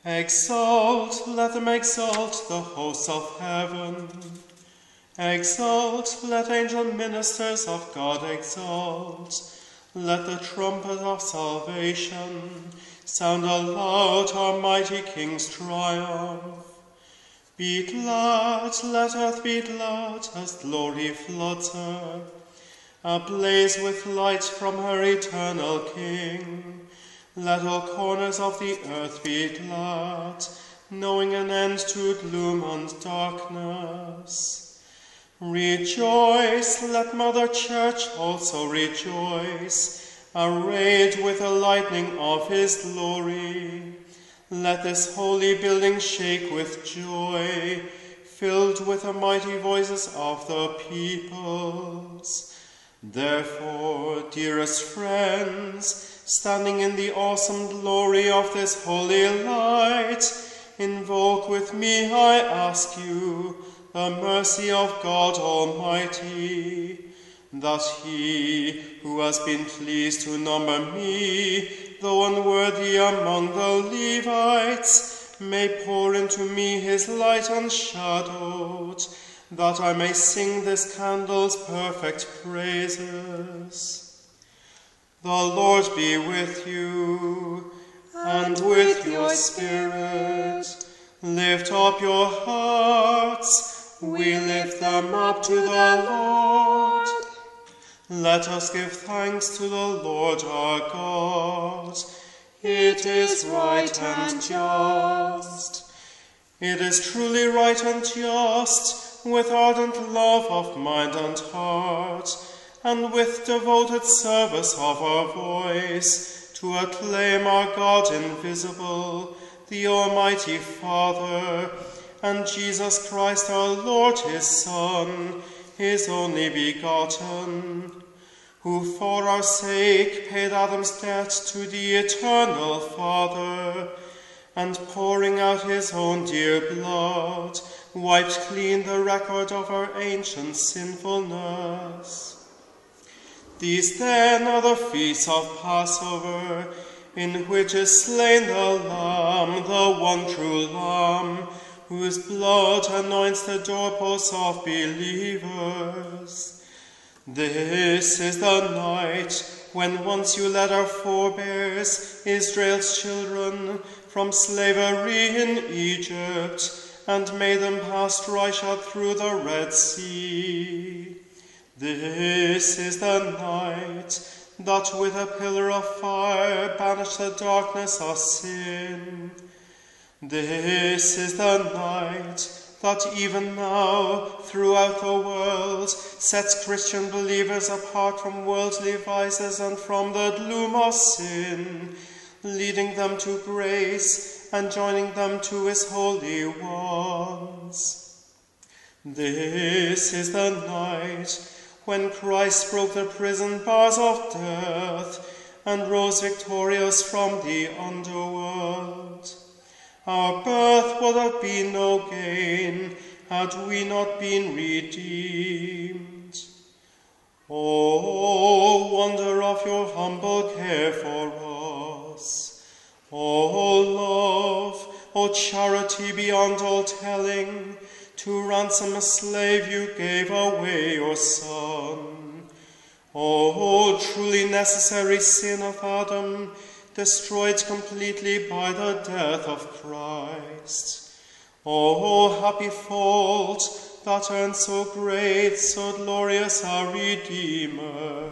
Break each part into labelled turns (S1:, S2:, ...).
S1: Exalt, let them exalt the hosts of heaven. Exalt, let angel ministers of God exalt. Let the trumpet of salvation sound aloud our mighty King's triumph. Be glad, let earth be glad, as glory floods her, ablaze with light from her eternal King. Let all corners of the earth be glad, knowing an end to gloom and darkness. Rejoice, let Mother Church also rejoice, arrayed with the lightning of his glory. Let this holy building shake with joy, filled with the mighty voices of the peoples. Therefore, dearest friends, standing in the awesome glory of this holy light, invoke with me, I ask you, the mercy of God Almighty, that he, who has been pleased to number me, though unworthy among the Levites, may pour into me his light unshadowed, that I may sing this candle's perfect praises. The Lord be with you, and with your spirit. Lift up your hearts, we lift them up to the Lord. Let us give thanks to the Lord our God. It is right and just. It is truly right and just, with ardent love of mind and heart, and with devoted service of our voice, to acclaim our God invisible, the Almighty Father, and Jesus Christ our Lord, his Son, his only begotten, who for our sake paid Adam's debt to the eternal Father, and pouring out his own dear blood, wiped clean the record of our ancient sinfulness. These then are the feasts of Passover, in which is slain the Lamb, the one true Lamb, whose blood anoints the doorposts of believers. This is the night when once you led our forebears, Israel's children, from slavery in Egypt, and made them pass dry shod through the Red Sea. This is the night that with a pillar of fire banished the darkness of sin. This is the night that even now throughout the world sets Christian believers apart from worldly vices and from the gloom of sin, leading them to grace and joining them to his holy ones. This is the night when Christ broke the prison bars of death and rose victorious from the underworld. Our birth would have been no gain had we not been redeemed. O wonder of your humble care for us! O love, O charity beyond all telling, to ransom a slave you gave away your Son. O truly necessary sin of Adam, destroyed completely by the death of Christ. O happy fault that earned so great, so glorious a Redeemer.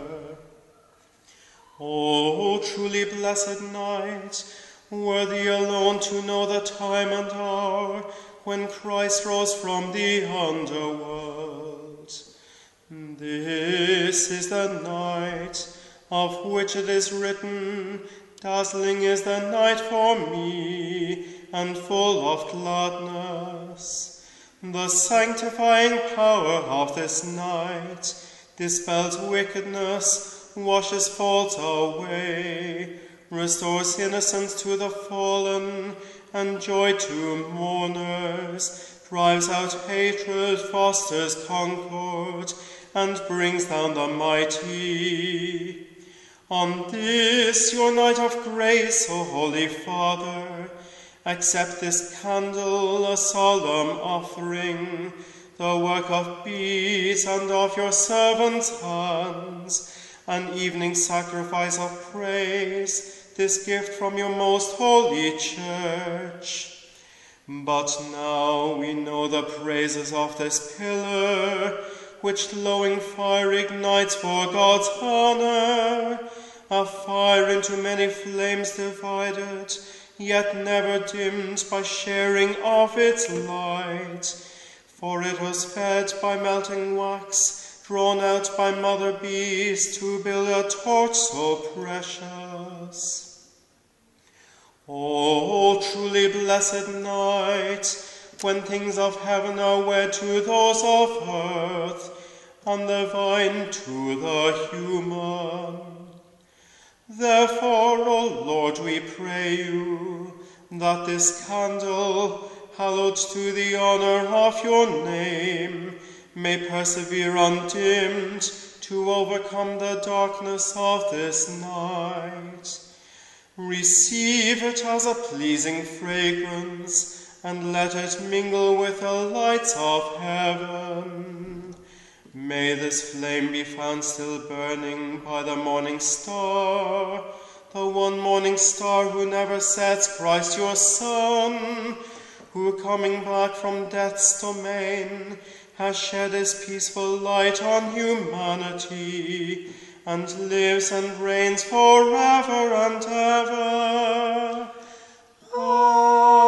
S1: O truly blessed night, worthy alone to know the time and hour when Christ rose from the underworld. This is the night of which it is written, dazzling is the night for me, and full of gladness. The sanctifying power of this night dispels wickedness, washes fault away, restores innocence to the fallen, and joy to mourners, drives out hatred, fosters concord, and brings down the mighty. On this your night of grace, O Holy Father, Accept this candle, a solemn offering, the work of beads and of your servants' hands, an evening sacrifice of praise, this gift from your most holy church. But now we know the praises of this pillar, which glowing fire ignites for God's honor, a fire into many flames divided, yet never dimmed by sharing of its light. For it was fed by melting wax, drawn out by mother bees to build a torch so precious. O truly blessed night, when things of heaven are wed to those of earth, and the vine to the human. Therefore, O Lord, we pray you, that this candle, hallowed to the honor of your name, may persevere undimmed to overcome the darkness of this night. Receive it as a pleasing fragrance, and let it mingle with the lights of heaven. May this flame be found still burning by the morning star, the one morning star who never sets, Christ your Son, who coming back from death's domain has shed his peaceful light on humanity, and lives and reigns forever and ever. Amen.